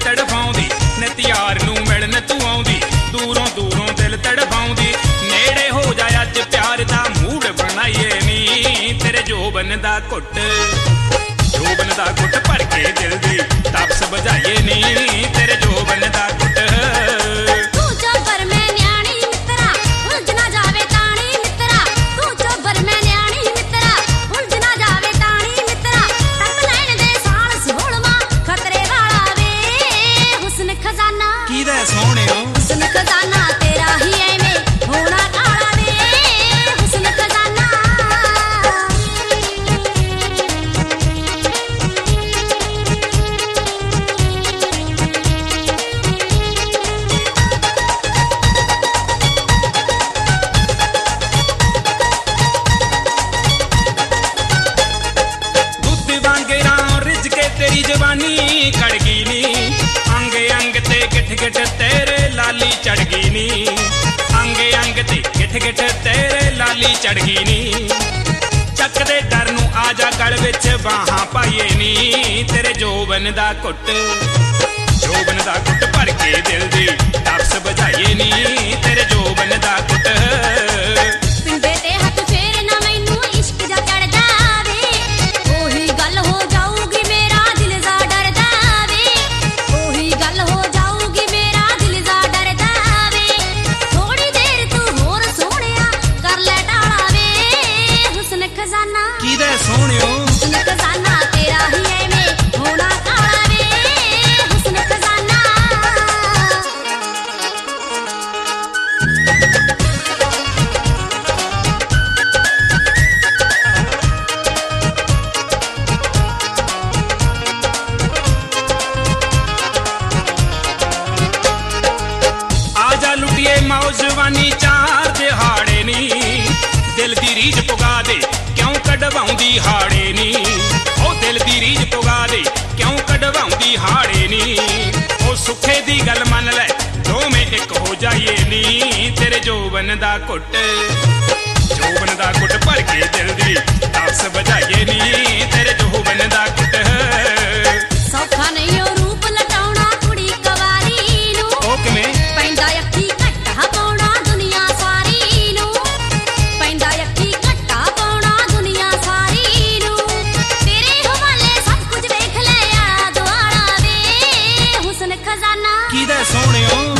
ਤੜਫਾਉਂਦੀ ਨਤਿਆਰ ਨੂੰ ਮਿਲਣ ਤੂੰ ਆਉਂਦੀ ਦੂਰੋਂ ਦੂਰੋਂ ਦਿਲ ਤੜਫਾਉਂਦੀ ਨੇੜੇ ਹੋ ਜਾ ਅੱਜ ਪਿਆਰ ਦਾ ਮੂਡ ਬਣਾਈਏ ਨੀ ਤੇਰੇ ਜੋਬਨ ਦਾ ਘੁੱਟ ਭਰ ਕੇ ਦਿਲ ਦੀ ਤਾਪਸ ਬੁਝਾਈਏ ਨੀ ਤੇਰੇ ਜੋਬਨ ਦਾ ਘੁੱਟ तेरी जवानी कड़गी नी अंग अंग ते गिठ गिठ तेरे लाली चढ़गी नी अंग अंग ते गिठ गिठ तेरे लाली चढ़गी नी चक दे डर नू आजा गल विच बाहां पाइए नी तेरे जोबन दा घुट भर के दिल दी तापस बुझाइए नी तेरे जोबन दा घुट जवानी चार दिहाड़े नी दिल दी रीझ पुगा दे क्यों कढवाउंदी हाड़े नी ओ दिल दी रीझ पुगा दे क्यों कढवाउंदी हाड़े नी ओ सुखे दी गल मन ले दोवें एक हो जाइए नी तेरे जोबन दा घुट भर के दिल दी तापस बुझाइए नी तेरे जोबन दा घुट सौखा नहीं ओ रूप लटाउणा कुड़ी कवारी नू ओ किवें पैंदा अखी सोहणियों